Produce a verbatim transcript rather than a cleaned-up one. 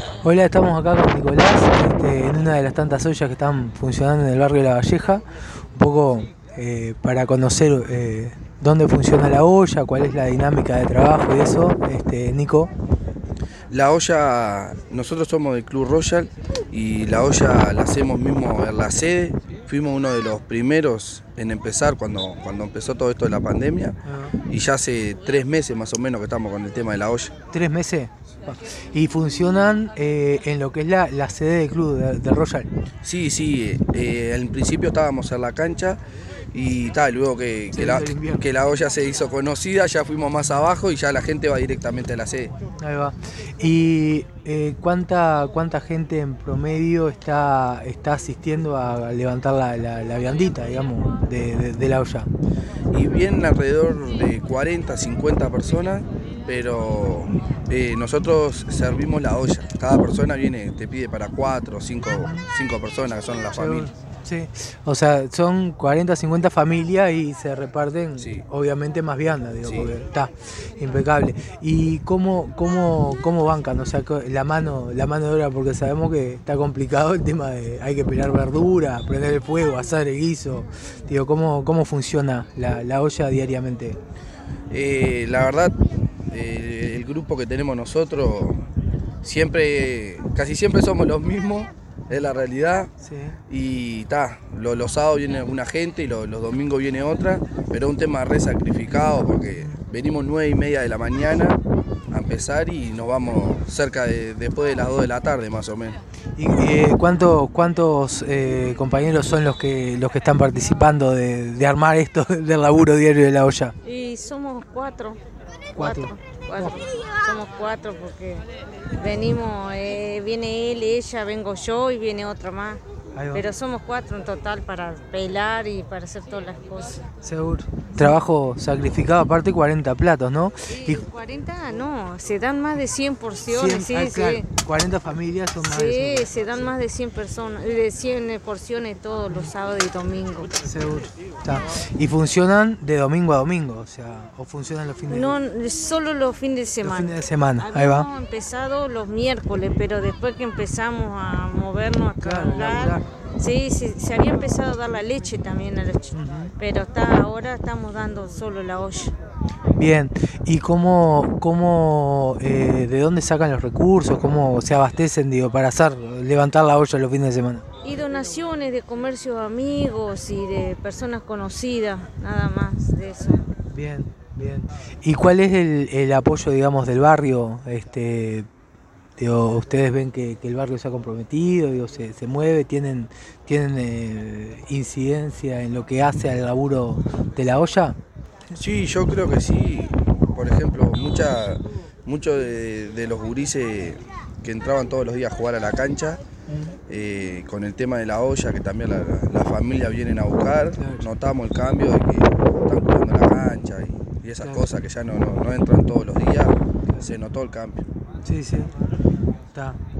Hola, estamos acá con Nicolás, este, en una de las tantas ollas que están funcionando en el barrio de La Valleja, un poco eh, para conocer eh, dónde funciona la olla, cuál es la dinámica de trabajo y eso. Este, Nico. La olla, nosotros somos del Club Royal y la olla la hacemos mismo en la sede. Fuimos uno de los primeros en empezar cuando, cuando empezó todo esto de la pandemia y ya hace tres meses más o menos que estamos con el tema de la olla. ¿Tres meses? ¿Y funcionan eh, en lo que es la, la sede del club de, de Royal? Sí, sí, eh, al principio estábamos en la cancha y tal, luego que, que, la, que la olla se hizo conocida ya fuimos más abajo y ya la gente va directamente a la sede. Ahí va. ¿Y eh, cuánta cuánta gente en promedio está, está asistiendo a levantar la, la, la viandita, digamos, de, de, de la olla? Y vienen alrededor de cuarenta, cincuenta personas, pero eh, nosotros servimos la olla. Cada persona viene, te pide para cuatro o cinco, cinco personas que son la familia. Sí, o sea, son cuarenta, cincuenta familias y se reparten, sí, obviamente más vianda, digo, sí, porque está impecable. ¿Y cómo, cómo, cómo bancan? O sea, la mano, la mano de obra, porque sabemos que está complicado el tema de hay que pelar verduras, prender el fuego, asar el guiso. Digo, ¿cómo, cómo funciona la, la olla diariamente? Eh, la verdad, eh, el grupo que tenemos nosotros, siempre, casi siempre somos los mismos. Es la realidad, sí. Y ta, los, los sábados viene una gente y los, los domingos viene otra, pero es un tema re sacrificado porque venimos nueve y media de la mañana a empezar y nos vamos cerca de después de las dos de la tarde más o menos. ¿Y eh, cuántos, cuántos eh, compañeros son los que los que están participando de, de armar esto del laburo diario de la olla? Y somos cuatro. Cuatro. Cuatro. cuatro. Somos cuatro porque venimos, eh, viene él, ella, vengo yo y viene otra más. Pero somos cuatro en total para pelar y para hacer todas las cosas. Seguro. Trabajo sacrificado, aparte cuarenta platos, ¿no? Sí, y cuarenta no, se dan más de cien porciones. cien, sí, ah, claro, sí. cuarenta familias son más sí, de cien. Sí, se dan más de cien personas, de cien porciones todos los sábados y domingos. Seguro. Está. ¿Y funcionan de domingo a domingo? O sea, ¿o funcionan los fines de semana? No, solo los fines de semana. Los fines de semana, ahí va. Habíamos empezado los miércoles, pero después que empezamos a movernos, a trabajar, claro, sí, sí, se había empezado a dar la leche también a los chicos, uh-huh, pero hasta ahora estamos dando solo la olla. Bien, ¿y cómo, cómo eh, de dónde sacan los recursos, cómo se abastecen, digo, para hacer, levantar la olla los fines de semana? Y donaciones de comercios amigos y de personas conocidas, nada más de eso. Bien, bien. ¿Y cuál es el, el apoyo, digamos, del barrio? Este, digo, ¿ustedes ven que, que el barrio se ha comprometido, digo, se, se mueve, tienen, tienen eh, incidencia en lo que hace al laburo de la olla? Sí, yo creo que sí. Por ejemplo, mucha, muchos de, de los gurises que entraban todos los días a jugar a la cancha, eh, con el tema de la olla, que también la, la familia vienen a buscar, notamos el cambio de que están jugando la cancha y, y esas claro, cosas que ya no, no, no entran todos los días, se notó el cambio. Sí, sí, está.